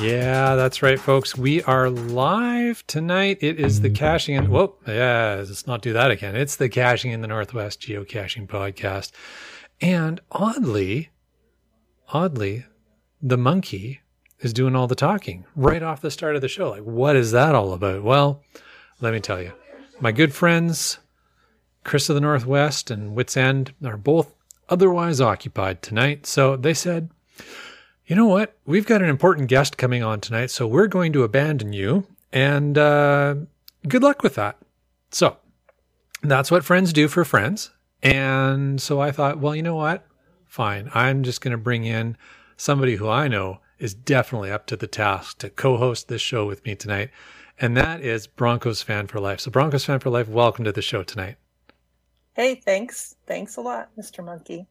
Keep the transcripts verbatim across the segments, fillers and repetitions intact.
Yeah, that's right, folks. We are live tonight. It is the Caching in... Whoa, yeah, let's not do that again. It's the Caching in the Northwest Geocaching Podcast. And oddly, oddly, the monkey is doing all the talking right off the start of the show. Like, what is that all about? Well, let me tell you. My good friends, Chris of the Northwest and Wits End, are both otherwise occupied tonight. So they said, you know what? We've got an important guest coming on tonight, so we're going to abandon you, and uh, good luck with that. So that's what friends do for friends. And so I thought, well, you know what? Fine. I'm just going to bring in somebody who I know is definitely up to the task to co-host this show with me tonight, and that is Broncos Fan for Life. So Broncos Fan for Life, welcome to the show tonight. Hey, thanks. Thanks a lot, Mister Monkey.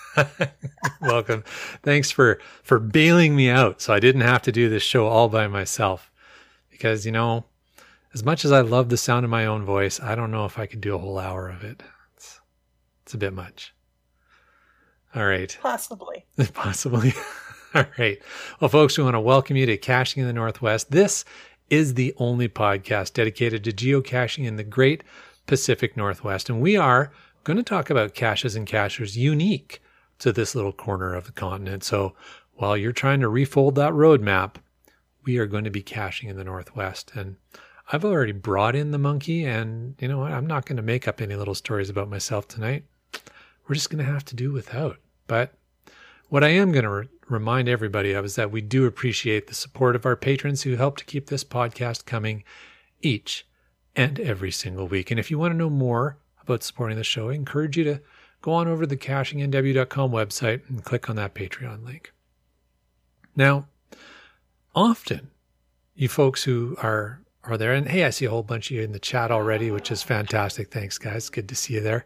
Welcome. Thanks for, for bailing me out so I didn't have to do this show all by myself. Because, you know, as much as I love the sound of my own voice, I don't know if I could do a whole hour of it. It's, it's a bit much. All right. Possibly. Possibly. All right. Well, folks, we want to welcome you to Caching in the Northwest. This is the only podcast dedicated to geocaching in the Great Pacific Northwest. And we are going to talk about caches and cachers unique to this little corner of the continent. So while you're trying to refold that roadmap, we are going to be caching in the Northwest. And I've already brought in the monkey, and you know what? I'm not going to make up any little stories about myself tonight. We're just going to have to do without. But what I am going to re- remind everybody of is that we do appreciate the support of our patrons who help to keep this podcast coming each and every single week. And if you want to know more about supporting the show, I encourage you to go on over to the caching n w dot com website and click on that Patreon link. Now, often you folks who are, are there, and hey, I see a whole bunch of you in the chat already, which is fantastic. Thanks, guys. Good to see you there.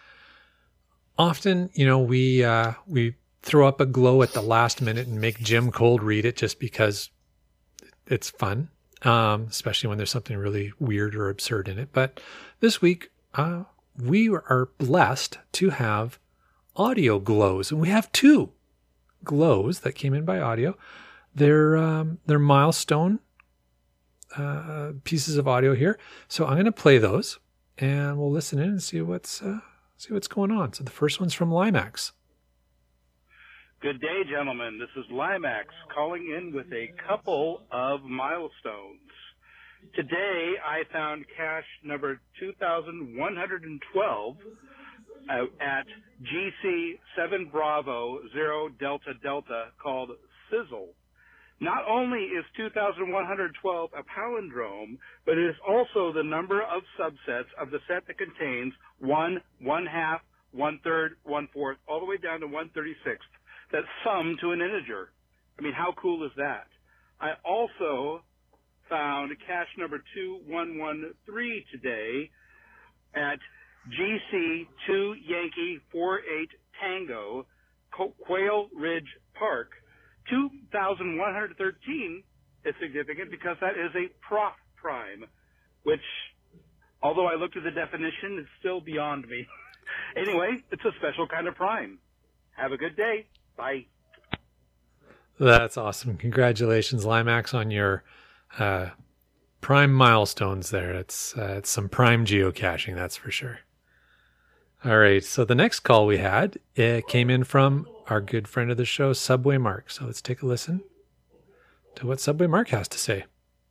Often, you know, we uh, we throw up a glow at the last minute and make Jim Cold read it just because it's fun, um, especially when there's something really weird or absurd in it. But this week, uh, we are blessed to have audio glows, and we have two glows that came in by audio. They're um, they're milestone uh, pieces of audio here, so I'm going to play those, and we'll listen in and see what's uh, see what's going on. So the first one's from Limax. Good day, gentlemen. This is Limax calling in with a couple of milestones. Today, I found cache number two thousand one hundred twelve uh, at G C seven Bravo zero Delta Delta called Sizzle. Not only is two thousand one hundred twelve a palindrome, but it is also the number of subsets of the set that contains one, one half, one third, one fourth, all the way down to one thirty-sixth that sum to an integer. I mean, how cool is that? I also found cache number two one one three today at G C two Yankee four eight Tango, Quail Ridge Park. two thousand one hundred thirteen is significant because that is a prof prime, which, although I looked at the definition, is still beyond me. Anyway, it's a special kind of prime. Have a good day. Bye. That's awesome. Congratulations, Limax, on your uh, prime milestones there. It's, uh, it's some prime geocaching, that's for sure. All right, so the next call we had, it came in from our good friend of the show, Subway Mark. So let's take a listen to what Subway Mark has to say.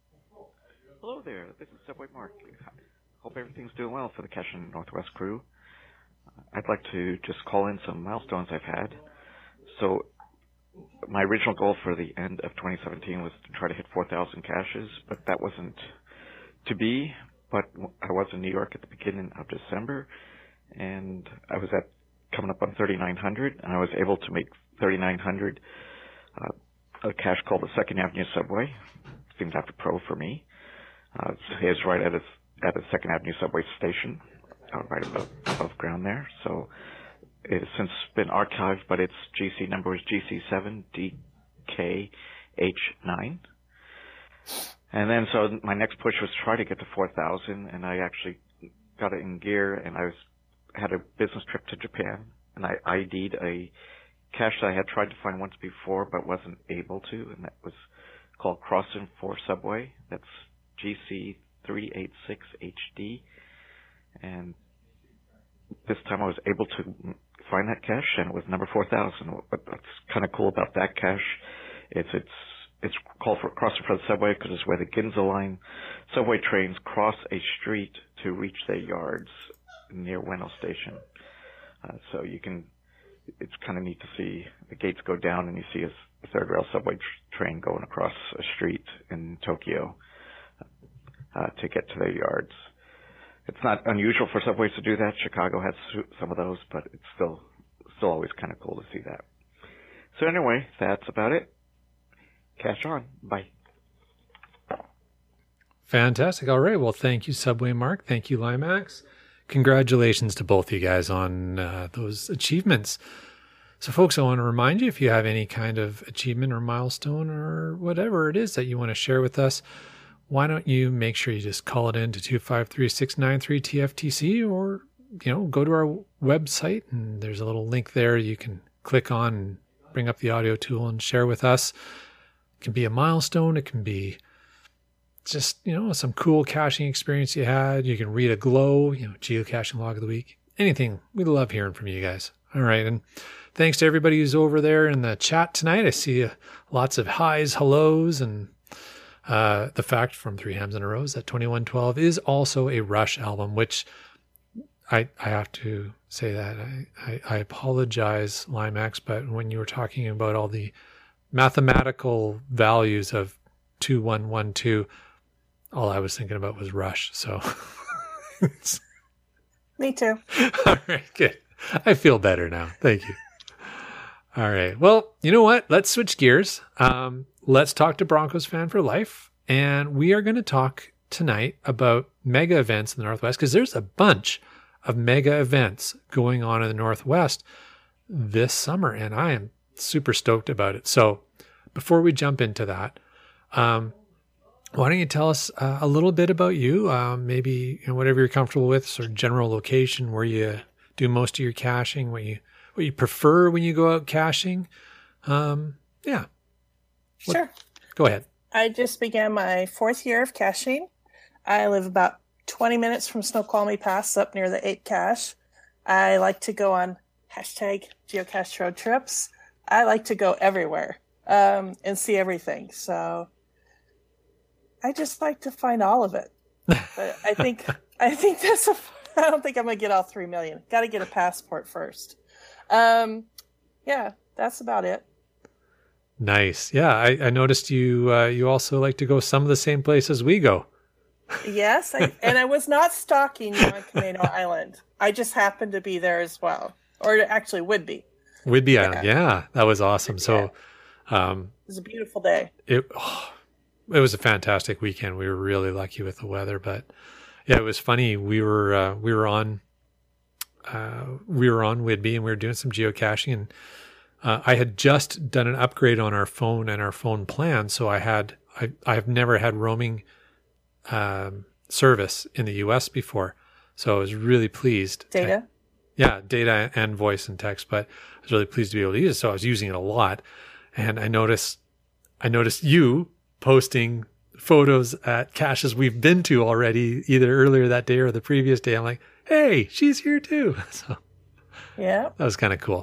Hello there, this is Subway Mark. Hope everything's doing well for the Caching Northwest crew. I'd like to just call in some milestones I've had. So my original goal for the end of twenty seventeen was to try to hit four thousand caches, but that wasn't to be. But I was in New York at the beginning of December, and I was at coming up on thirty-nine hundred, and I was able to make thirty-nine hundred uh, a cache called the Second Avenue Subway. Seemed after pro for me. Uh, it's right at a, at a Second Avenue Subway station, uh, right above, above ground there. So it has since been archived, but its G C number is G C seven D K H nine. And then so my next push was try to get to four thousand, and I actually got it in gear, and I was had a business trip to Japan, and I I D'd a cache that I had tried to find once before but wasn't able to, and that was called Crossing for Subway. That's G C three eight six H D. And this time I was able to find that cache, and it was number four thousand. What's kind of cool about that cache is it's it's called for Crossing for the Subway because it's where the Ginza Line subway trains cross a street to reach their yards near Ueno Station. Uh, so you can, it's kind of neat to see the gates go down and you see a third rail subway tr- train going across a street in Tokyo uh, to get to their yards. It's not unusual for subways to do that. Chicago has some of those, but it's still still always kind of cool to see that. So anyway, that's about it. Cash on. Bye. Fantastic. All right. Well, thank you, Subway Mark. Thank you, Limax. Congratulations to both of you guys on uh, those achievements. So, folks, I want to remind you, if you have any kind of achievement or milestone or whatever it is that you want to share with us, why don't you make sure you just call it in to two five three, six nine three, T F T C, or, you know, go to our website and there's a little link there you can click on and bring up the audio tool and share with us. It can be a milestone. It can be just, you know, some cool caching experience you had. You can read a glow, you know, geocaching log of the week, anything. We love hearing from you guys. All right. And thanks to everybody who's over there in the chat tonight. I see uh, lots of highs, hellos, and uh, the fact from Three Hams in a Row that twenty-one twelve is also a Rush album, which I I have to say that I, I, I apologize, Limax, but when you were talking about all the mathematical values of two one one two, all I was thinking about was Rush. So, Me too. All right, good. I feel better now. Thank you. All right. Well, you know what? Let's switch gears. Um, let's talk to Broncos Fan for Life. And we are going to talk tonight about mega events in the Northwest, because there's a bunch of mega events going on in the Northwest this summer, and I am super stoked about it. So before we jump into that, um, why don't you tell us uh, a little bit about you, um, maybe, you know, whatever you're comfortable with, sort of general location where you do most of your caching, what you what you prefer when you go out caching. Um, yeah. What, Sure. Go ahead. I just began my fourth year of caching. I live about twenty minutes from Snoqualmie Pass up near the eight cache. I like to go on hashtag geocache road trips. I like to go everywhere um, and see everything. So I just like to find all of it. But I think I think that's a. I don't think I'm gonna get all three million. Got to get a passport first. Um, yeah, that's about it. Nice. Yeah, I, I noticed you. Uh, you also like to go some of the same places we go. Yes, I, and I was not stalking you on Camino Island. I just happened to be there as well, or it actually would be. Whidbey Yeah. Island. Yeah, that was awesome. So, um, It was a beautiful day. it oh, it was a fantastic weekend. We were really lucky with the weather, but yeah, it was funny. We were uh, we were on uh, we were on Whidbey and we were doing some geocaching, and uh, I had just done an upgrade on our phone and our phone plan, so I had I I have never had roaming um, service in the U S before, so I was really pleased. Data. Yeah, data and voice and text, but I was really pleased to be able to use it. So I was using it a lot, and I noticed, I noticed you posting photos at caches we've been to already, either earlier that day or the previous day. I'm like, hey, she's here too. So Yeah. that was kind of cool.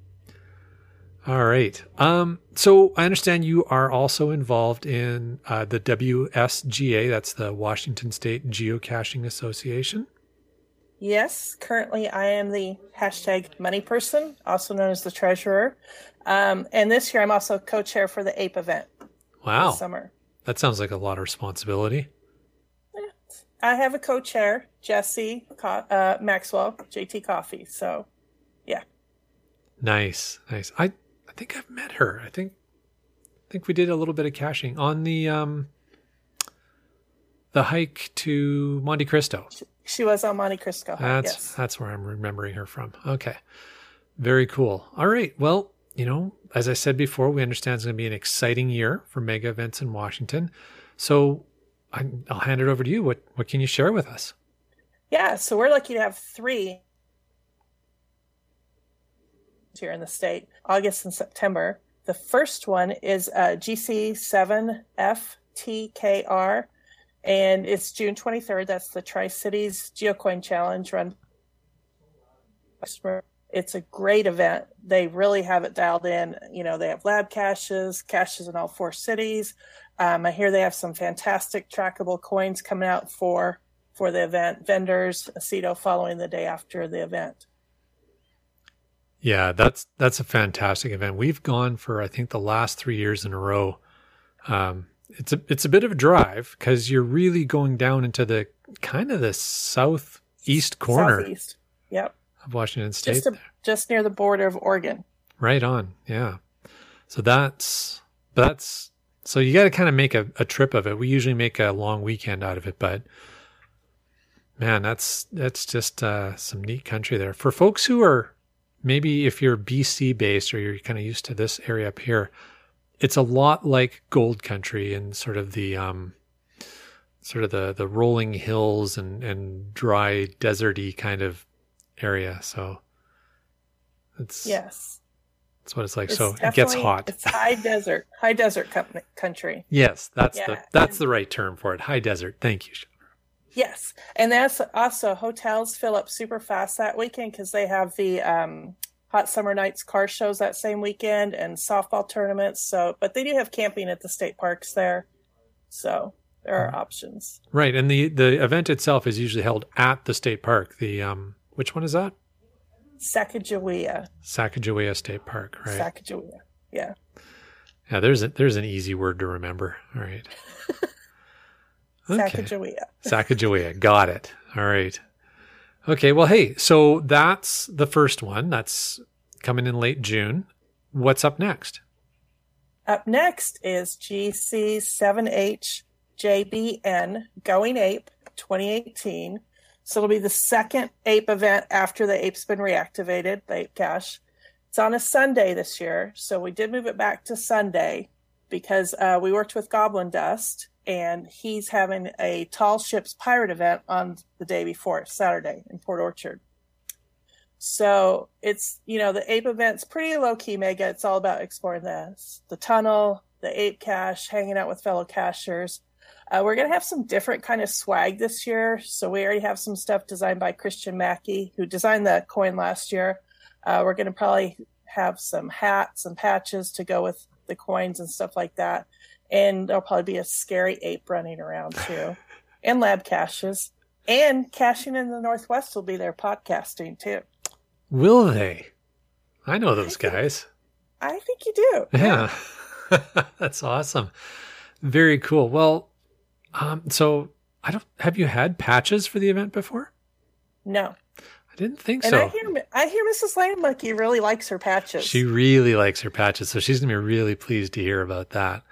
All right. Um, so I understand you are also involved in uh, the W S G A. That's the Washington State Geocaching Association. Yes. Currently, I am the hashtag money person, also known as the treasurer. Um, and this year, I'm also co-chair for the A P E event Wow. this summer. That sounds like a lot of responsibility. I have a co-chair, Jesse Co- uh, Maxwell, J T Coffee. So, yeah. Nice, nice. I, I think I've met her. I think, I think we did a little bit of caching on the um, the hike to Monte Cristo. She was on Monte Cristo. That's yes. that's where I'm remembering her from. Okay, very cool. All right. Well, you know, as I said before, we understand it's going to be an exciting year for mega events in Washington. So I, I'll hand it over to you. What what can you share with us? Yeah, so we're lucky to have three here in the state, August and September. The The first one is uh, G C seven F T K R, and it's June twenty-third. That's the Tri-Cities GeoCoin Challenge run. It's a great event. They really have it dialed in. You know, they have lab caches, caches in all four cities. Um, I hear they have some fantastic trackable coins coming out for for the event. Vendors, Aceto following the day after the event. Yeah, that's that's a fantastic event. We've gone for I think the last three years in a row. Um, it's a it's a bit of a drive because you're really going down into the kind of the southeast corner Southeast. Yep. of Washington State. Just, a, just near the border of Oregon. Right on. Yeah. So that's that's so you got to kind of make a, a trip of it. We usually make a long weekend out of it, but man, that's that's just uh, some neat country there for folks who are. Maybe if you're B C based or you're kind of used to this area up here, it's a lot like Gold Country and sort of the um, sort of the the rolling hills and and dry deserty kind of area. So it's yes, that's what it's like. It's so it gets hot. It's high desert, high desert com- country. Yes, that's yeah. the that's and, the right term for it. High desert. Thank you. Yes, and that's also hotels fill up super fast that weekend because they have the um, Hot Summer Nights car shows that same weekend and softball tournaments. So, but they do have camping at the state parks there, so there are options. Right, and the the event itself is usually held at the state park. The um, which one is that? Sacagawea. Sacagawea State Park, right? Sacagawea, yeah. Yeah, there's a, there's an easy word to remember. All right. Okay. Sacagawea. Sacagawea. Got it. All right. Okay. Well, hey, so that's the first one. That's coming in late June. What's up next? Up next is G C seven H J B N Going Ape twenty eighteen. So it'll be the second ape event after the ape's been reactivated, the ape cache. It's on a Sunday this year. So we did move it back to Sunday because uh, we worked with Goblin Dust. And he's having a Tall Ships Pirate event on the day before, Saturday, in Port Orchard. So it's, you know, the ape event's pretty low-key, Mega. It's all about exploring the, the tunnel, the ape cache, hanging out with fellow cachers. Uh, we're going to have some different kind of swag this year. So we already have some stuff designed by Christian Mackey, who designed the coin last year. Uh, we're going to probably have some hats and patches to go with the coins and stuff like that. And there'll probably be a scary ape running around too. And lab caches. And Caching in the Northwest will be there podcasting too. Will they? I know those I guys. Think, I think you do. Yeah. yeah. That's awesome. Very cool. Well, um, so I don't have you had patches for the event before? No. I didn't think and so. I hear, I hear Missus Lanemucky really likes her patches. She really likes her patches. So she's going to be really pleased to hear about that.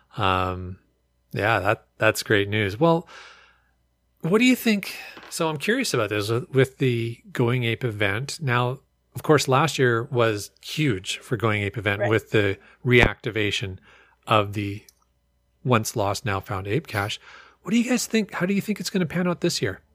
Um, yeah, that, that's great news. Well, what do you think? So I'm curious about this with, with the Going Ape event. Now, of course, last year was huge for Going Ape event right. with the reactivation of the once lost, now found ape cache. What do you guys think? How do you think it's going to pan out this year?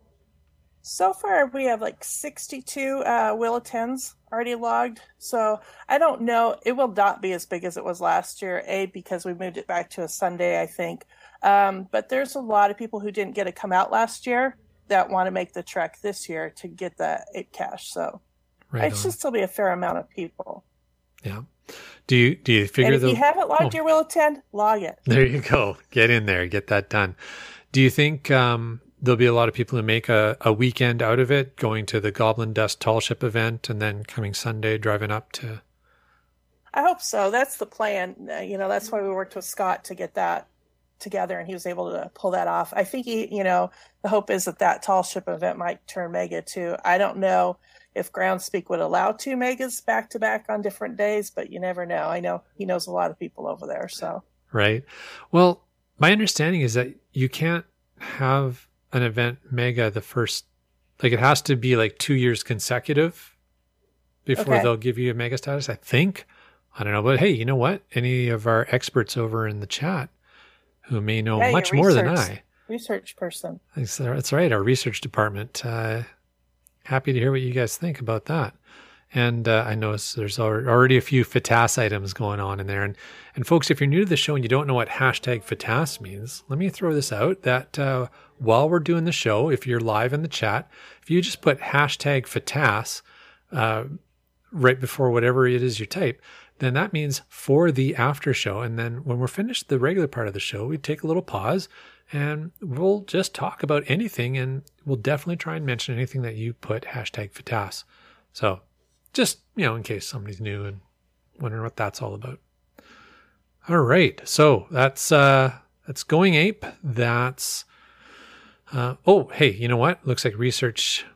So far, we have like sixty-two uh, Wheel of Tens already logged. So I don't know. It will not be as big as it was last year, A, because we moved it back to a Sunday, I think. Um, but there's a lot of people who didn't get to come out last year that want to make the trek this year to get the ape cache. So right it should still be a fair amount of people. Yeah. Do you do you figure? And if the, you haven't logged oh, your Wheel of Ten, log it. There you go. Get in there. Get that done. Do you think um, there'll be a lot of people who make a, a weekend out of it, going to the Goblin Dust Tall Ship event and then coming Sunday driving up to? I hope so. That's the plan. Uh, you know, that's why we worked with Scott to get that together, and he was able to pull that off. I think he, you know, the hope is that that Tall Ship event might turn mega too. I don't know if Groundspeak would allow two megas back to back on different days, but you never know. I know he knows a lot of people over there. So right. Well, my understanding is that you can't have an event mega the first, like it has to be like two years consecutive before okay. they'll give you a mega status. I think. I don't know, but hey, you know what? Any of our experts over in the chat who may know yeah, much more than I. Research person. That's right. Our research department. Uh, happy to hear what you guys think about that. And uh, I noticed there's al- already a few F T A S items going on in there. And, and folks, if you're new to the show and you don't know what hashtag F T A S means, let me throw this out that uh, while we're doing the show, if you're live in the chat, if you just put hashtag F T A S uh, right before whatever it is you type, then that means for the after show. And then when we're finished the regular part of the show, we take a little pause and we'll just talk about anything. And we'll definitely try and mention anything that you put hashtag F T A S. So just, you know, in case somebody's new and wondering what that's all about. All right. So that's, uh, that's Going Ape. That's, uh, oh, hey, you know what? Looks like research.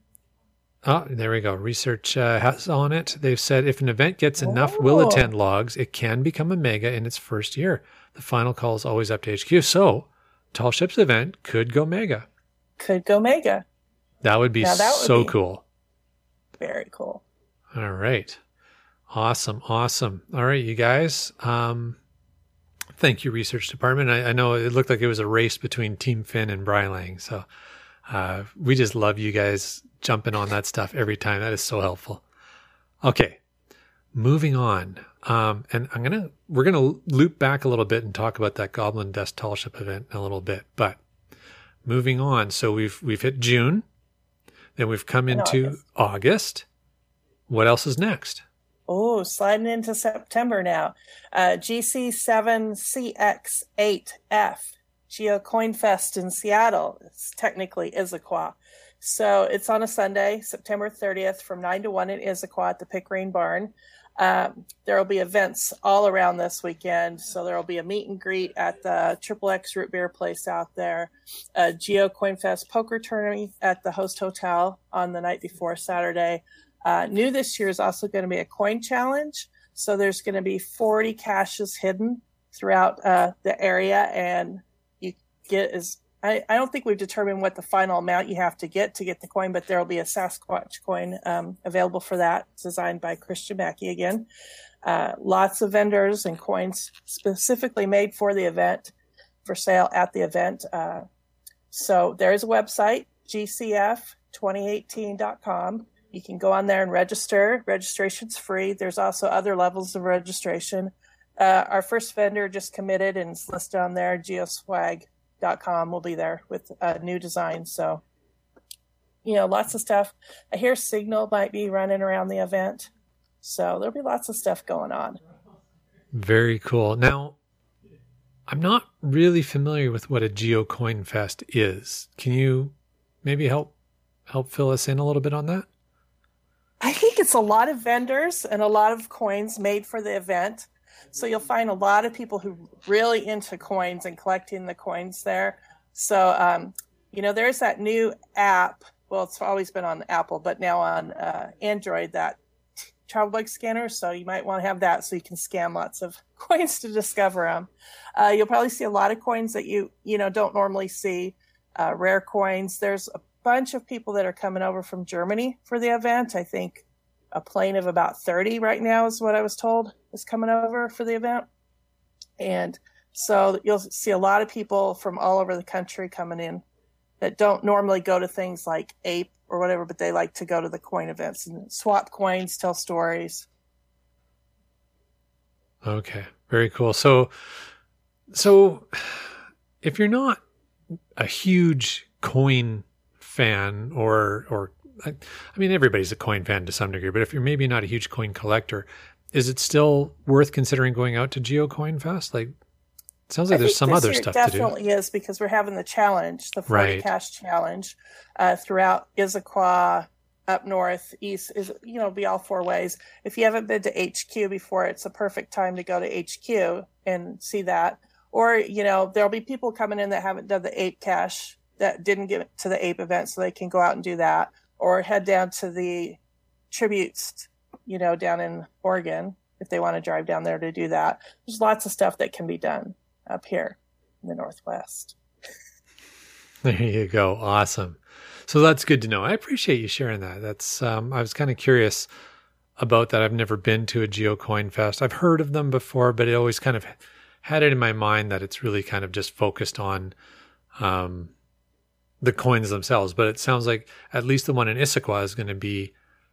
Oh, there we go. Research uh, has on it. They've said if an event gets enough Oh. will attend logs, it can become a mega in its first year. The final call is always up to H Q. So Tall Ships event could go mega. Could go mega. That would be Now, that would so be- cool. Very cool. All right. Awesome. Awesome. All right, you guys. Um, thank you, research department. I, I know it looked like it was a race between Team Finn and Brian Lang. So uh, we just love you guys jumping on that stuff every time. That is so helpful. Okay. Moving on. Um, and I'm going to, we're going to loop back a little bit and talk about that Goblin Dust Tall Ship event in a little bit, but moving on. So we've, we've hit June, then we've come And into August. August. What else is next? Oh, sliding into September now. Uh, G C seven C X eight F, Geo Coin Fest in Seattle. It's technically Issaquah. So it's on a Sunday, September thirtieth from nine to one in Issaquah at the Pickering Barn. Um, there will be events all around this weekend. So there will be a meet and greet at the Triple X Root Beer place out there, a Geo Coin Fest poker tournament at the Host Hotel on the night before Saturday. Uh, new this year is also going to be a coin challenge. So there's going to be forty caches hidden throughout uh, the area. And you get as, I, I don't think we've determined what the final amount you have to get to get the coin, but there will be a Sasquatch coin um, available for that, designed by Christian Mackey again. Uh, lots of vendors and coins specifically made for the event, for sale at the event. Uh, so there is a website, G C F twenty eighteen dot com. You can go on there and register. Registration's free. There's also other levels of registration. Uh, our first vendor just committed and it's listed on there. geoswag dot com will be there with a new design. So, you know, lots of stuff. I hear Signal might be running around the event. So there'll be lots of stuff going on. Very cool. Now, I'm not really familiar with what a Geo Coin Fest is. Can you maybe help help fill us in a little bit on that? I think it's a lot of vendors and a lot of coins made for the event. So you'll find a lot of people who really into coins and collecting the coins there. So, um, you know, there's that new app. Well, it's always been on Apple, but now on uh, Android, that travel bug scanner. So you might want to have that so you can scan lots of coins to discover them. Uh, you'll probably see a lot of coins that you, you know, don't normally see. Uh, rare coins. There's a bunch of people that are coming over from Germany for the event. I think a plane of about thirty right now is what I was told is coming over for the event. And so you'll see a lot of people from all over the country coming in that don't normally go to things like Ape or whatever, but they like to go to the coin events and swap coins, tell stories. Okay, very cool. So, so if you're not a huge coin fan or, or I, I mean, everybody's a coin fan to some degree, but if you're maybe not a huge coin collector, is it still worth considering going out to Geo Coin Fest? Like, it sounds like I there's think some this other year stuff it to do. definitely is because we're having the challenge, the forty Right. cash challenge, uh, throughout Issaquah, up north, east, is, you know, be all four ways. If you haven't been to H Q before, it's a perfect time to go to H Q and see that. Or, you know, there'll be people coming in that haven't done the Ape Cache, that didn't get to the Ape event, so they can go out and do that. Or head down to the tributes, you know, down in Oregon, if they want to drive down there to do that. There's lots of stuff that can be done up here in the Northwest. There you go. Awesome. So that's good to know. I appreciate you sharing that. That's, um, I was kind of curious about that. I've never been to a Geo Coin Fest. I've heard of them before, but it always kind of had it in my mind that it's really kind of just focused on, um, the coins themselves. But it sounds like at least the one in Issaquah is going to be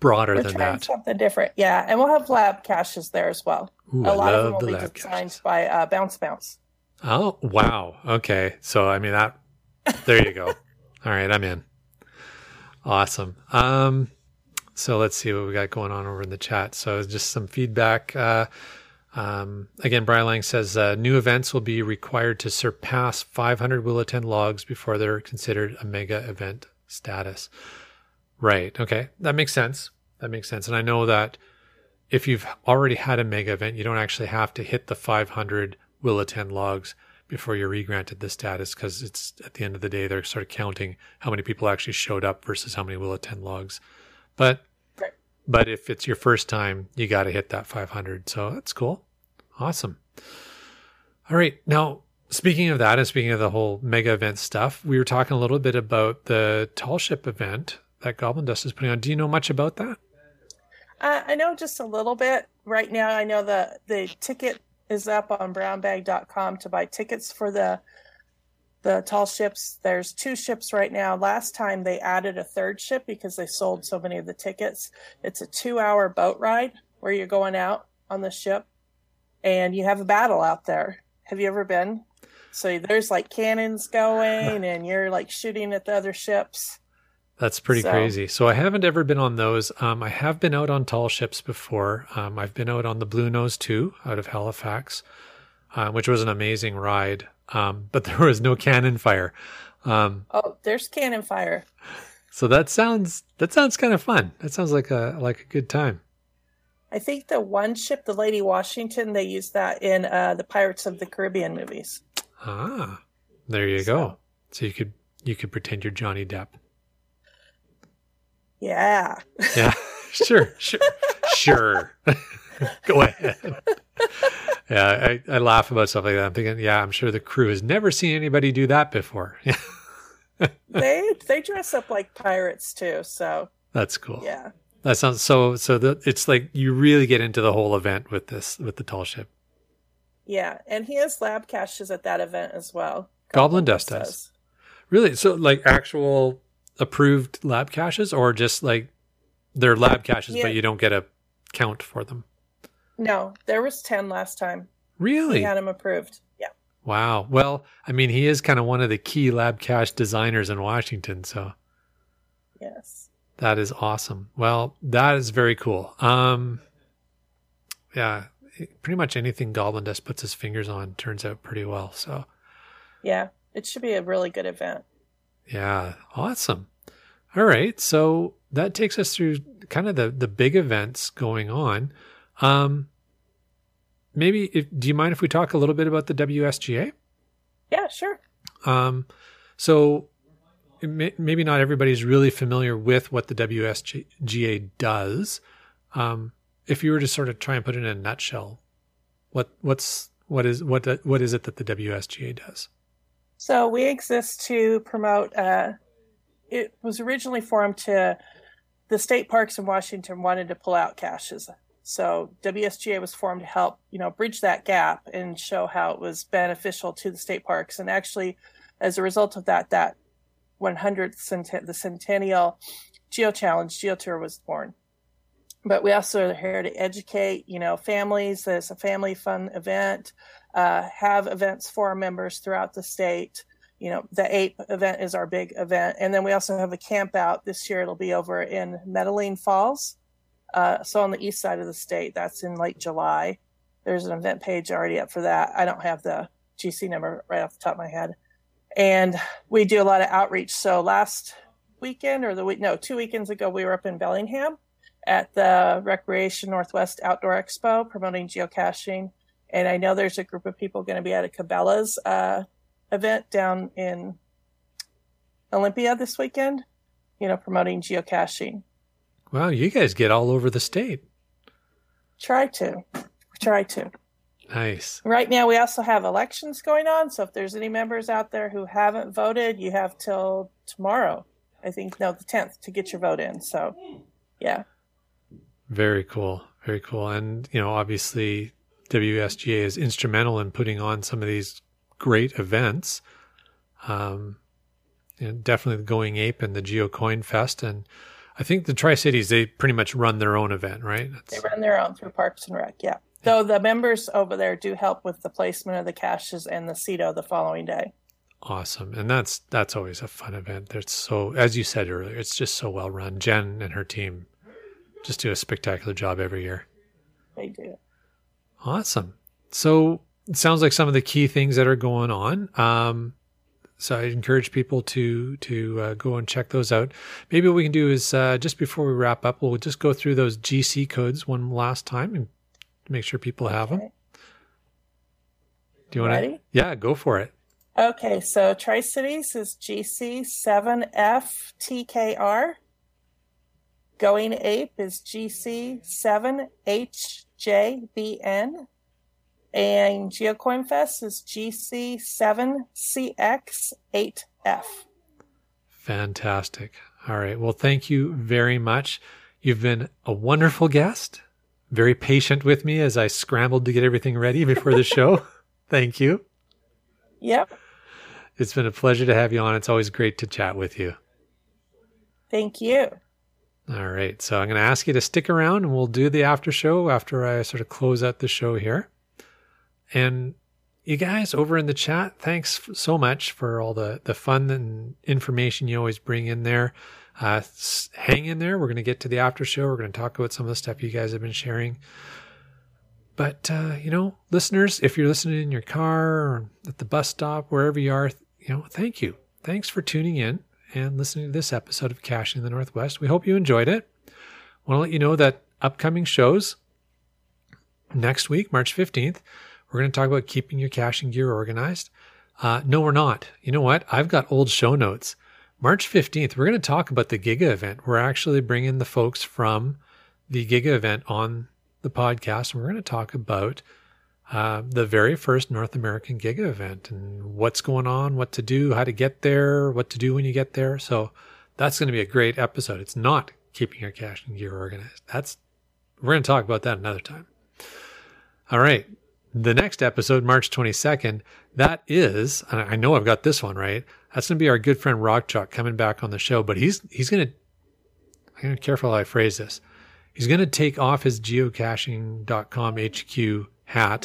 broader We're than trying that. something different. Yeah, and we'll have lab caches there as well. Ooh, a I lot of love them the will be lab designed caches. by uh, Bounce Bounce. Oh, wow. Okay. So, I mean, that, there you go. All right. I'm in. Awesome. Um, so let's see what we got going on over in the chat. So just some feedback. Uh, um, again, Brian Lang says, uh, new events will be required to surpass five hundred will attend logs before they're considered a mega event status. Right. Okay. That makes sense. That makes sense. And I know that if you've already had a mega event, you don't actually have to hit the five hundred will attend logs before you're re-granted the status, because it's at the end of the day, they're sort of counting how many people actually showed up versus how many will attend logs. But, Right. but if it's your first time, you got to hit that five hundred. So that's cool. Awesome. All right. Now, speaking of that, and speaking of the whole mega event stuff, we were talking a little bit about the Tall Ship event that Goblin Dust is putting on. Do you know much about that? Uh, I know just a little bit. Right now, I know the, the ticket is up on brown bag dot com to buy tickets for the the tall ships. There's two ships right now. Last time they added a third ship because they sold so many of the tickets. It's a two-hour boat ride where you're going out on the ship and you have a battle out there. Have you ever been? So there's like cannons going and you're like shooting at the other ships. That's pretty So- crazy. So I haven't ever been on those. Um, I have been out on tall ships before. Um, I've been out on the Blue Nose two out of Halifax, uh, which was an amazing ride. Um, but there was no cannon fire. Um, Oh, there's cannon fire. so that sounds that sounds kind of fun. That sounds like a like a good time. I think the one ship, the Lady Washington, they used that in uh, the Pirates of the Caribbean movies. Ah, there you go. So you could you could pretend you're Johnny Depp. Yeah. Yeah, sure, sure, sure. Go ahead. Yeah, I, I laugh about stuff like that. I'm thinking, yeah, I'm sure the crew has never seen anybody do that before. they they dress up like pirates too, so That's cool. yeah. That sounds so. So the, it's like you really get into the whole event with this with the tall ship. Yeah. And he has lab caches at that event as well. Goblin Dust does. Really? So like actual approved lab caches, or just like they're lab caches, Yeah. but you don't get a count for them? No, there was ten last time. Really? We had him approved. Yeah. Wow. Well, I mean, he is kind of one of the key lab cache designers in Washington, so Yes. that is awesome. Well, that is very cool. Um, yeah, pretty much anything Goblin Dust puts his fingers on turns out pretty well. So, Yeah. It should be a really good event. yeah, awesome. All right, so that takes us through kind of the the big events going on. Um, maybe, if, do you mind if we talk a little bit about the W S G A? Yeah, sure. Um, so it may, maybe not everybody's really familiar with what the W S G A does. Um, if you were to sort of try and put it in a nutshell, what what's what is what what is it that the W S G A does? So we exist to promote, uh, it was originally formed to, the state parks in Washington wanted to pull out caches. So W S G A was formed to help, you know, bridge that gap and show how it was beneficial to the state parks. And actually, as a result of that, that one hundredth cent- the Centennial Geo Challenge, Geo Tour was born. But we also are here to educate, you know, families. It's a family fun event. Uh, have events for our members throughout the state. You know, the A P E event is our big event. And then we also have a camp out this year. It'll be over in Medellin Falls. Uh, so on the east side of the state, that's in late July. There's an event page already up for that. I don't have the G C number right off the top of my head. And we do a lot of outreach. So last weekend or the week, no, two weekends ago, we were up in Bellingham at the Recreation Northwest Outdoor Expo promoting geocaching. And I know there's a group of people going to be at a Cabela's uh, event down in Olympia this weekend, you know, promoting geocaching. Wow, you guys get all over the state. Try to. Try to. Nice. Right now, we also have elections going on. So if there's any members out there who haven't voted, you have till tomorrow, I think, no, the tenth, to get your vote in. So, yeah. Very cool. Very cool. And, you know, obviously W S G A is instrumental in putting on some of these great events. Um, you know, definitely the Going Ape and the GeoCoin Fest. And I think the Tri-Cities, they pretty much run their own event, right? That's... They run their own through Parks and Rec, yeah. Though the members over there do help with the placement of the caches and the C E T O the following day. Awesome. And that's that's always a fun event. There's so, as you said earlier, it's just so well run. Jen and her team just do a spectacular job every year. They do. Awesome. So it sounds like some of the key things that are going on. Um, so I encourage people to to uh, go and check those out. Maybe what we can do is uh, just before we wrap up, we'll just go through those G C codes one last time and make sure people have Okay. them. Do you want to? Ready? Yeah, go for it. Okay, so Tri-Cities is G C seven F T K R. Going Ape is G C seven H J B N. And GeoCoin Fest is G C seven C X eight F. Fantastic. All right. Well, thank you very much. You've been a wonderful guest, very patient with me as I scrambled to get everything ready before the show. Thank you. Yep. It's been a pleasure to have you on. It's always great to chat with you. Thank you. All right. So I'm going to ask you to stick around and we'll do the after show after I sort of close out the show here. And you guys over in the chat, thanks so much for all the, the fun and information you always bring in there. Uh, hang in there. We're going to get to the after show. We're going to talk about some of the stuff you guys have been sharing. But, uh, you know, listeners, if you're listening in your car or at the bus stop, wherever you are, you know, thank you. Thanks for tuning in and listening to this episode of Caching in the Northwest. We hope you enjoyed it. I want to let you know that upcoming shows next week, March fifteenth, we're going to talk about keeping your caching gear organized. Uh, no, we're not. You know what? I've got old show notes. March fifteenth, we're going to talk about the Giga event. We're actually bringing the folks from the Giga event on the podcast, and we're going to talk about uh, the very first North American Giga event and what's going on, what to do, how to get there, what to do when you get there. So that's going to be a great episode. It's not keeping your caching gear organized. That's we're going to talk about that another time. All right. The next episode, March twenty-second, that is, and I know I've got this one right. That's going to be our good friend Rock Chalk coming back on the show, but he's he's going to, I'm going to be careful how I phrase this. He's going to take off his geocaching dot com H Q hat,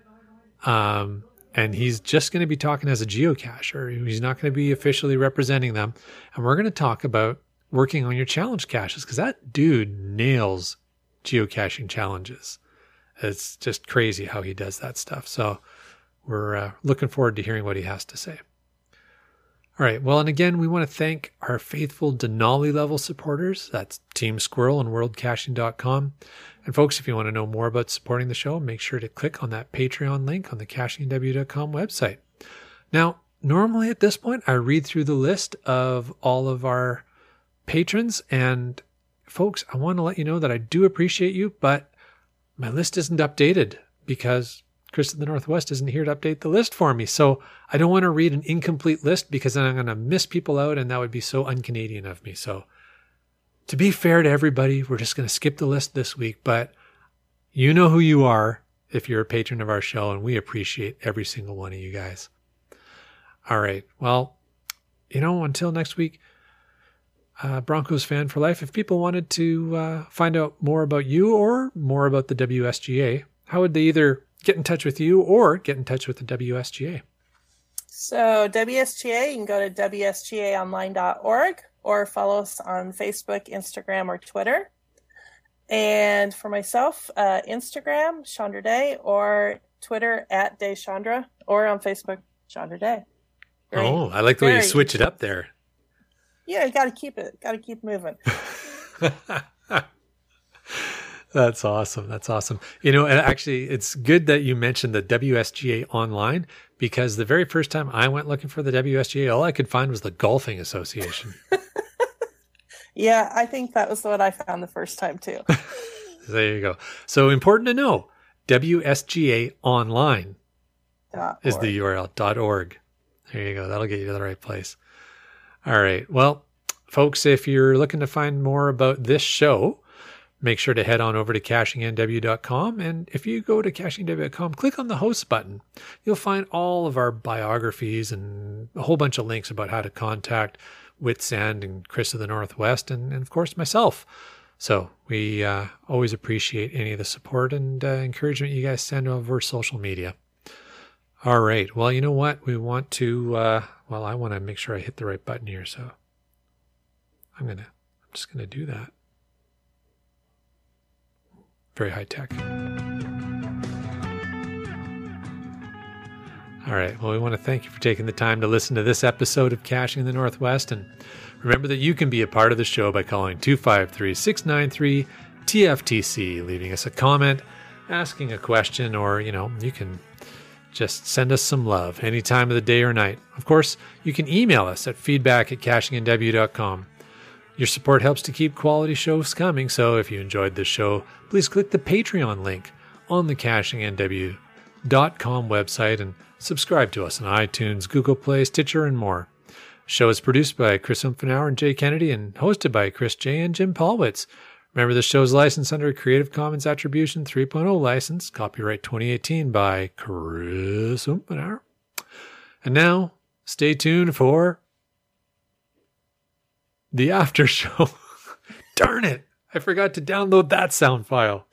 um, and he's just going to be talking as a geocacher. He's not going to be officially representing them. And we're going to talk about working on your challenge caches because that dude nails geocaching challenges. It's just crazy how he does that stuff. So we're uh, looking forward to hearing what he has to say. All right. Well, and again, we want to thank our faithful Denali level supporters. That's Team Squirrel and world caching dot com. And folks, if you want to know more about supporting the show, make sure to click on that Patreon link on the caching w dot com website. Now, normally at this point, I read through the list of all of our patrons. And folks, I want to let you know that I do appreciate you, but my list isn't updated because Chris of the Northwest isn't here to update the list for me. So I don't want to read an incomplete list because then I'm going to miss people out and that would be so un-Canadian of me. So to be fair to everybody, we're just going to skip the list this week, but you know who you are if you're a patron of our show, and we appreciate every single one of you guys. All right. Well, you know, until next week, uh, Broncos fan for life. If people wanted to uh, find out more about you or more about the W S G A, how would they either get in touch with you or get in touch with the W S G A? So W S G A, you can go to w s g a online dot org or follow us on Facebook, Instagram, or Twitter. And for myself, uh, Instagram, Chandra Day, or Twitter at Day Chandra, or on Facebook, Chandra Day. Very, oh, I like the way you very switch it up there. Yeah, you got to keep it. Got to keep moving. That's awesome. That's awesome. You know, and actually, it's good that you mentioned the W S G A online because the very first time I went looking for the W S G A, all I could find was the Golfing Association. Yeah, I think that was what I found the first time too. There you go. So important to know, W S G A online is the U R L, .org. There you go. That'll get you to the right place. All right. Well, folks, if you're looking to find more about this show, make sure to head on over to caching n w dot com. And if you go to caching n w dot com, click on the host button. You'll find all of our biographies and a whole bunch of links about how to contact Whitsand and Chris of the Northwest, and, and of course myself. So we uh, always appreciate any of the support and uh, encouragement you guys send over social media. All right. Well, you know what? We want to, uh, well, I want to make sure I hit the right button here. So I'm going to, I'm just going to do that. Very high tech. All right. Well, we want to thank you for taking the time to listen to this episode of Caching in the Northwest. And remember that you can be a part of the show by calling two five three, six nine three, T F T C, leaving us a comment, asking a question, or, you know, you can just send us some love any time of the day or night. Of course, you can email us at feedback at caching n w dot com. Your support helps to keep quality shows coming. So if you enjoyed this show, please click the Patreon link on the caching n w dot com website and subscribe to us on iTunes, Google Play, Stitcher, and more. The show is produced by Chris Umfenauer and Jay Kennedy and hosted by Chris J. and Jim Paulwitz. Remember, the show is licensed under a Creative Commons Attribution three point oh license, copyright twenty eighteen by Chris Umfenauer. And now, stay tuned for the after show. Darn it! I forgot to download that sound file.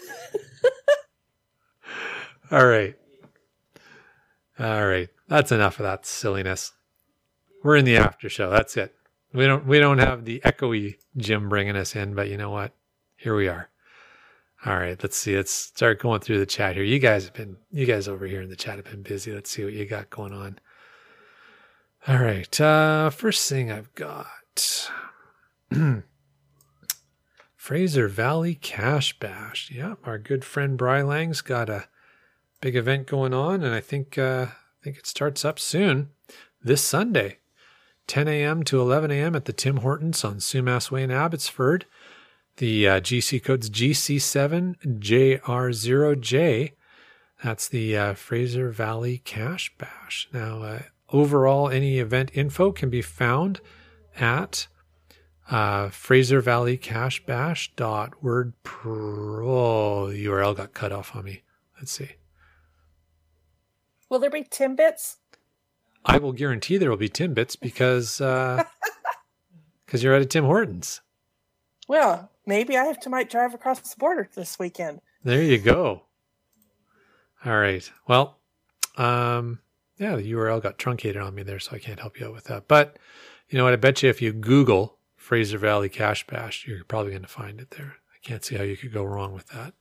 All right. All right. That's enough of that silliness. We're in the after show. That's it. We don't we don't have the echoey Jim bringing us in, but you know what? Here we are. All right. Let's see. Let's start going through the chat here. You guys have been you guys over here in the chat have been busy. Let's see what you got going on. All right. Uh, first thing I've got. Fraser Valley Cash Bash. Yeah, our good friend Bry Lang's got a big event going on, and I think uh, I think it starts up soon, this Sunday, ten a.m. to eleven a.m. at the Tim Hortons on Sumas Way in Abbotsford. The uh, G C code's G C seven J R zero J. That's the uh, Fraser Valley Cash Bash. Now, uh, overall, any event info can be found at uh, Fraser Valley Cash Bash dot word. Oh, the U R L got cut off on me. Let's see. Will there be Timbits? I will guarantee there will be Timbits because uh, because you're at a Tim Hortons. Well, maybe I have to might drive across the border this weekend. There you go. All right. Well, um, yeah, the U R L got truncated on me there, so I can't help you out with that. But you know what? I bet you if you Google Fraser Valley Cash Bash, you're probably going to find it there. I can't see how you could go wrong with that.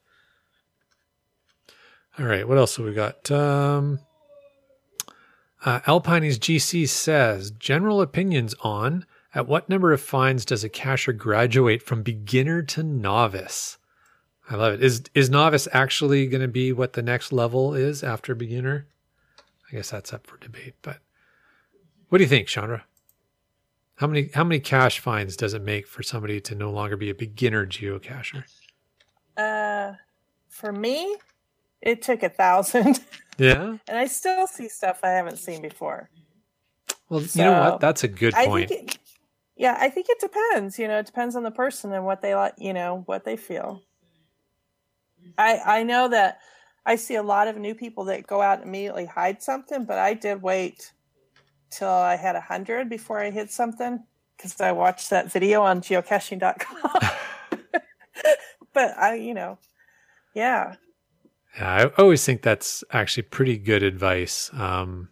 All right. What else have we got? Um, Uh, Alpine's G C says, general opinions on at what number of fines does a cacher graduate from beginner to novice? I love it. Is is novice actually going to be what the next level is after beginner? I guess that's up for debate. But what do you think, Chandra? How many how many cache fines does it make for somebody to no longer be a beginner geocacher? Uh, for me, it took a thousand. Yeah. And I still see stuff I haven't seen before. Well, So, you know what? That's a good I point. think it, yeah, I think it depends. You know, it depends on the person and what they like, you know, what they feel. I I know that I see a lot of new people that go out and immediately hide something, but I did wait till I had a hundred before I hid something because I watched that video on geocaching dot com. But I, you know, yeah. Yeah, I always think that's actually pretty good advice um,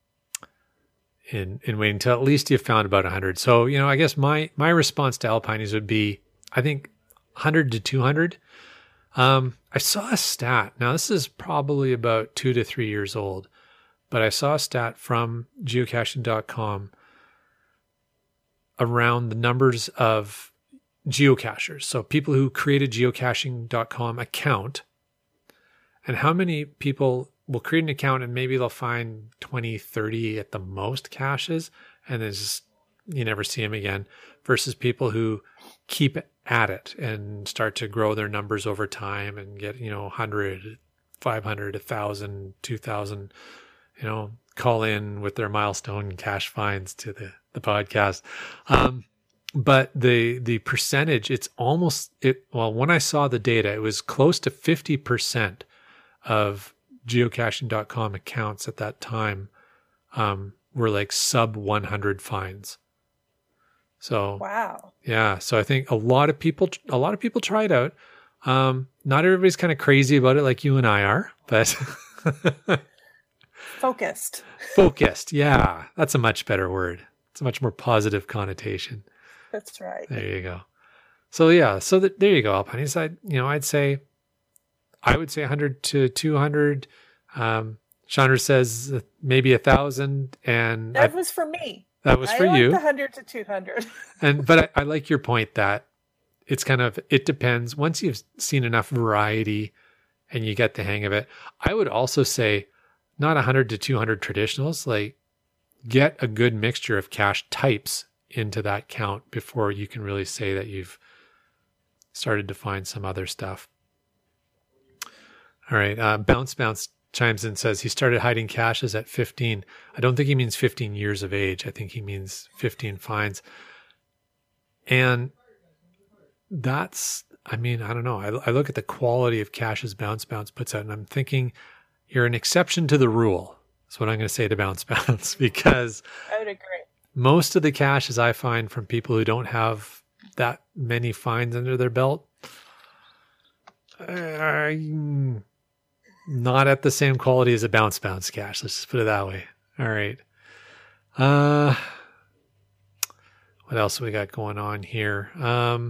in in waiting until at least you've found about one hundred. So, you know, I guess my, my response to Alpines would be, I think, one hundred to two hundred. Um, I saw a stat. Now, this is probably about two to three years old, but I saw a stat from geocaching dot com around the numbers of geocachers. So people who create a geocaching dot com account, and how many people will create an account and maybe they'll find twenty, thirty at the most caches, and then just, you never see them again, versus people who keep at it and start to grow their numbers over time and get, you know, one hundred, five hundred, one thousand, two thousand, you know, call in with their milestone cache finds to the, the podcast. Um, but the, the percentage, it's almost, it, well, when I saw the data, it was close to fifty percent of geocaching dot com accounts at that time um, were like sub one hundred finds. So Wow. yeah, so I think a lot of people, a lot of people try it out. Um, not everybody's kind of crazy about it like you and I are, but Focused. focused. Yeah, that's a much better word. It's a much more positive connotation. That's right. There you go. So yeah, so that, there you go, Alpines. I, you know, I'd say, I would say one hundred to two hundred. Um, Chandra says maybe a thousand, and That I, was for me. that was I for like you. the one hundred to two hundred. And but I, I like your point that it's kind of, it depends. Once you've seen enough variety and you get the hang of it, I would also say not one hundred to two hundred traditionals. Like, get a good mixture of cache types into that count before you can really say that you've started to find some other stuff. All right. Uh, Bounce Bounce chimes in, says he started hiding caches at fifteen. I don't think he means fifteen years of age. I think he means fifteen finds. And that's, I mean, I don't know. I, I look at the quality of caches Bounce Bounce puts out, and I'm thinking you're an exception to the rule. That's what I'm going to say to Bounce Bounce, because I would agree. most of the caches I find from people who don't have that many finds under their belt are not at the same quality as a Bounce Bounce cache. Let's just put it that way. All right. Uh, what else we got going on here? Um,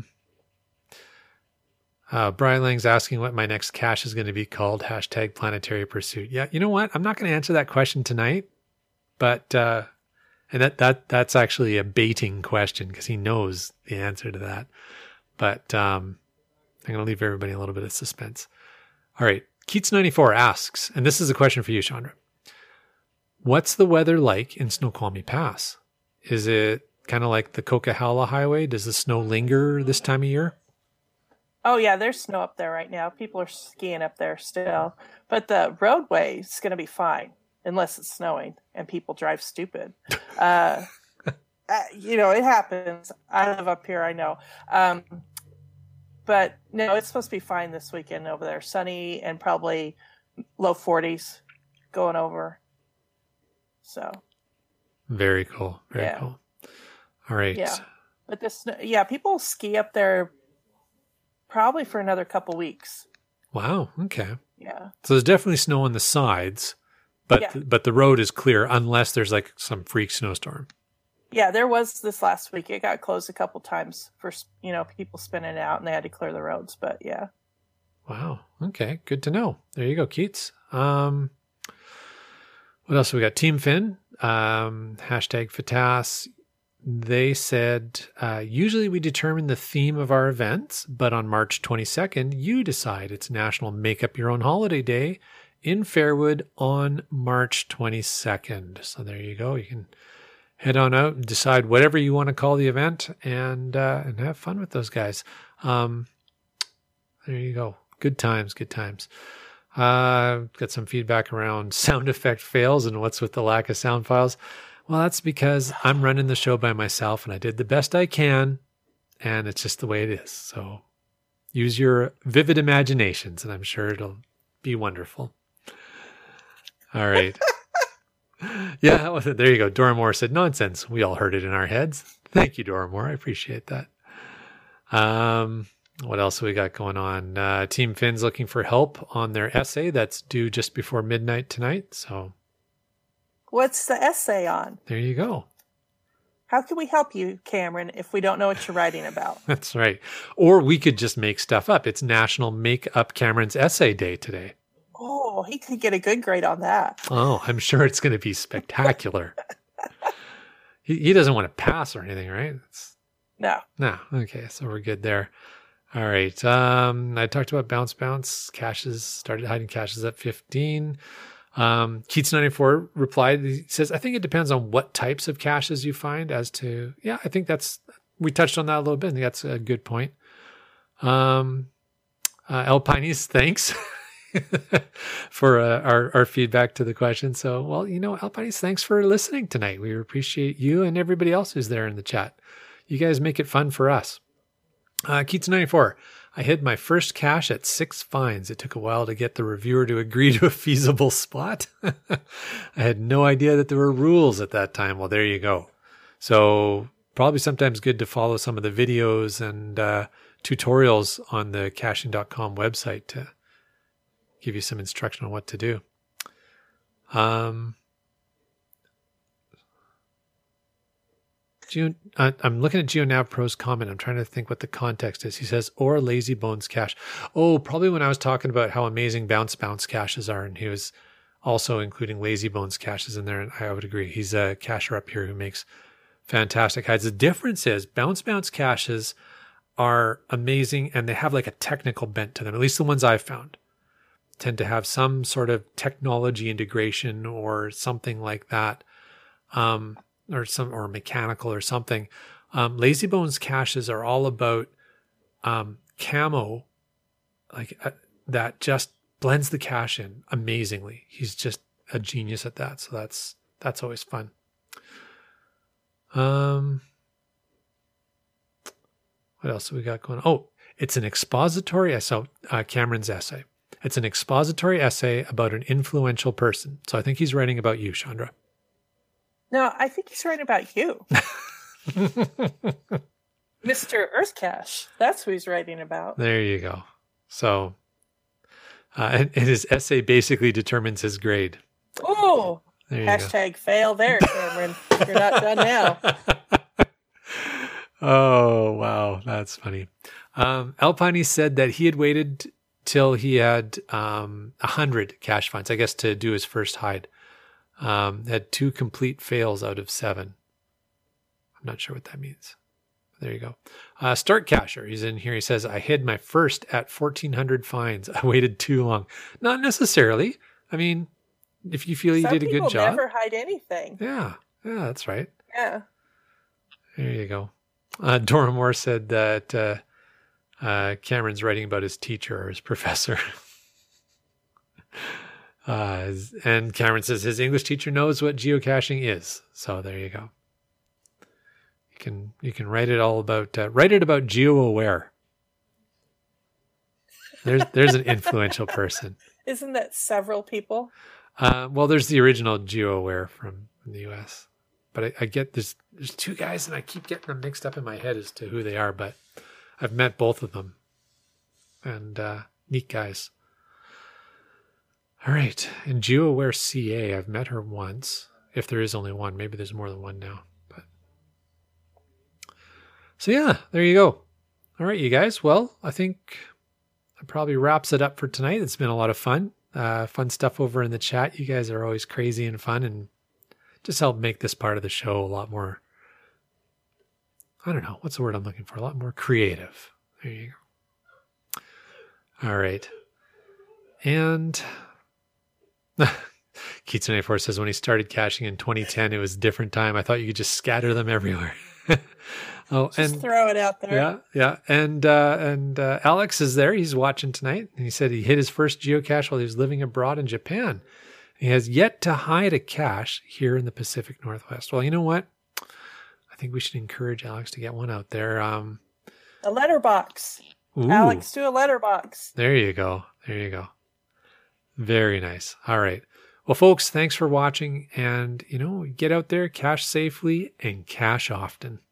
uh, Brian Lang's asking what my next cache is going to be called. Hashtag Planetary Pursuit. Yeah, you know what? I'm not going to answer that question tonight, but uh, and that that that's actually a baiting question because he knows the answer to that. But um, I'm going to leave everybody a little bit of suspense. All right. Keats ninety-four asks, and this is a question for you, Chandra. What's the weather like in Snoqualmie Pass? Is it kind of like the Coquihalla Highway? Does the snow linger this time of year? Oh, yeah, there's snow up there right now. People are skiing up there still. But the roadway is going to be fine unless it's snowing and people drive stupid. uh, uh, you know, it happens. I live up here, I know. Um, but no, it's supposed to be fine this weekend over there. Sunny and probably low forties going over. So. Very cool. Very yeah. cool. All right. Yeah. But this, yeah, people ski up there probably for another couple weeks. Wow. Okay. Yeah. So there's definitely snow on the sides, but Yeah. but the road is clear unless there's like some freak snowstorm. Yeah, there was this last week. It got closed a couple times for, you know, people spinning it out and they had to clear the roads. But yeah. Wow. Okay. Good to know. There you go, Keats. Um, what else we got? Team Finn, um, hashtag Fatas. They said, uh, usually we determine the theme of our events, but on March twenty-second, you decide it's National Make Up Your Own Holiday Day in Fairwood on March twenty-second. So there you go. You can head on out and decide whatever you want to call the event and, uh, and have fun with those guys. Um, there you go. Good times, good times. Uh, got some feedback around sound effect fails and what's with the lack of sound files. Well, that's because I'm running the show by myself and I did the best I can and it's just the way it is. So use your vivid imaginations and I'm sure it'll be wonderful. All right. Yeah, well, there you go. Dora Moore said, nonsense. We all heard it in our heads. Thank you, Dora Moore. I appreciate that. Um, what else we got going on? Uh, Team Finn's looking for help on their essay that's due just before midnight tonight. So What's the essay on? there you go. How can we help you, Cameron, if we don't know what you're writing about? That's right. Or we could just make stuff up. It's National Make Up Cameron's Essay Day today. Oh, he could get a good grade on that. Oh, I'm sure it's going to be spectacular. he, he doesn't want to pass or anything, right? It's, No. no. Okay, so we're good there. All right. Um, I talked about Bounce Bounce. Caches, started hiding caches at fifteen. Um, Keats ninety-four replied, he says, I think it depends on what types of caches you find as to, yeah, I think that's, we touched on that a little bit. I think that's a good point. Um, uh, Alpines, thanks for uh, our, our feedback to the question. So, well, you know, Alpines, thanks for listening tonight. We appreciate you and everybody else who's there in the chat. You guys make it fun for us. Uh, Keats ninety-four. I hid my first cache at six finds. It took a while to get the reviewer to agree to a feasible spot. I had no idea that there were rules at that time. Well, there you go. So probably sometimes good to follow some of the videos and uh, tutorials on the caching dot com website to give you some instruction on what to do. Um, Geo, uh, I'm looking at GeoNav Pro's comment. I'm trying to think what the context is. He says, or Lazy Bones cache. Oh, probably when I was talking about how amazing Bounce Bounce caches are, and he was also including Lazy Bones caches in there, and I would agree. He's a cacher up here who makes fantastic hides. The difference is Bounce Bounce caches are amazing, and they have like a technical bent to them, at least the ones I've found. Tend to have some sort of technology integration or something like that. Um, or some, or mechanical or something. Um, Lazy Bones caches are all about, um, camo, like uh, that just blends the cache in amazingly. He's just a genius at that. So that's, that's always fun. Um, what else have we got going on? Oh, it's an expository essay, uh, Cameron's essay. It's an expository essay about an influential person. So I think he's writing about you, Chandra. No, I think he's writing about you. Mister Earth Cache. That's who he's writing about. There you go. So, uh, and, and his essay basically determines his grade. Oh, hashtag go. Fail there, Cameron. You're not done now. Oh, wow. That's funny. Um, Alpine said that he had waited till he had um, one hundred cache finds, I guess, to do his first hide. Um, had two complete fails out of seven. I'm not sure what that means. There you go. Uh, Start Cacher. He's in here. He says, I hid my first at fourteen hundred finds. I waited too long. Not necessarily. I mean, if you feel you Some did a good job. Some people never hide anything. Yeah. Yeah, that's right. Yeah. There you go. Uh, Dora Moore said that uh, uh, Cameron's writing about his teacher or his professor. Uh, and Cameron says his English teacher knows what geocaching is. So there you go. You can you can write it all about uh, write it about GeoAware. There's there's an influential person. Isn't that several people? Uh, well, there's the original GeoAware from, from the U S, but I, I get there's there's two guys, and I keep getting them mixed up in my head as to who they are. But I've met both of them, and uh, neat guys. All right. And GeoAware C A, I've met her once. If there is only one, maybe there's more than one now. But so yeah, there you go. All right, you guys. Well, I think that probably wraps it up for tonight. It's been a lot of fun. Uh, fun stuff over in the chat. You guys are always crazy and fun, and just help make this part of the show a lot more, I don't know, what's the word I'm looking for? A lot more creative. There you go. All right. And Keats ninety-four says, when he started caching in twenty ten, it was a different time. I thought you could just scatter them everywhere. oh, just and throw it out there. Yeah, yeah. And uh, and uh, Alex is there. He's watching tonight. And he said he hit his first geocache while he was living abroad in Japan. He has yet to hide a cache here in the Pacific Northwest. Well, you know what? I think we should encourage Alex to get one out there. Um, a letterbox. Ooh. Alex, do a letterbox. There you go. There you go. Very nice. All right. Well, folks, thanks for watching. And, you know, get out there, cache safely, and cache often.